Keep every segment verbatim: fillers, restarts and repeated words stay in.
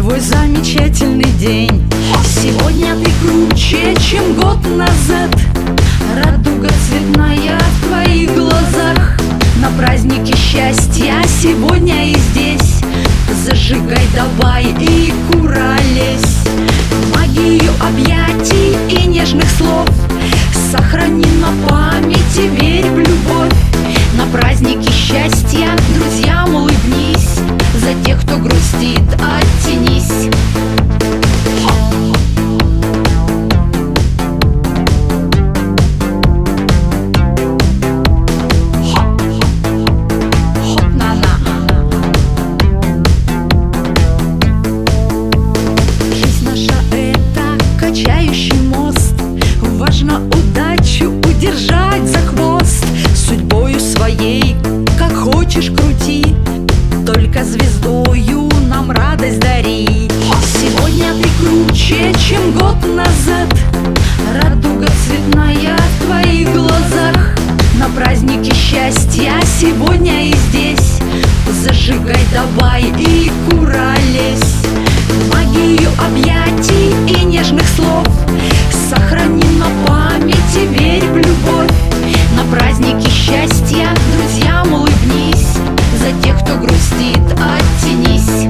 твой замечательный день. Сегодня ты круче, чем год назад. Радуга цветная в твоих глазах. На празднике счастья сегодня и здесь. Зажигай давай и курались. Магию объятий и нежных слов сохрани на памяти, верь в любовь. На празднике счастья друзьям улыбнись. За тех, кто грустит, оттянись. Жизнь наша — это качающий мост. Важно удачу удержать за хвост. Судьбою своей как хочешь крути, только звездою нам радость дари. Сегодня ты круче, чем год назад. Радуга цветная в твоих глазах. На празднике счастья сегодня и здесь. Зажигай давай и курались. Магию объятий и нежных слов сохрани на памяти, верь в любовь. На празднике счастья друзьям улыбнись. За тех, кто грустит, оттянись.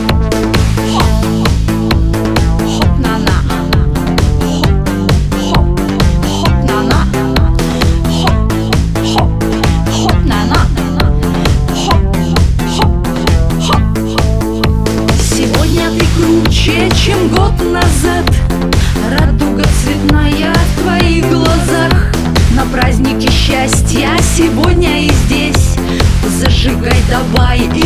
Сегодня ты круче, чем год назад. Радуга цветная в твоих глазах. На празднике счастья сегодня и здесь. Зажигай давай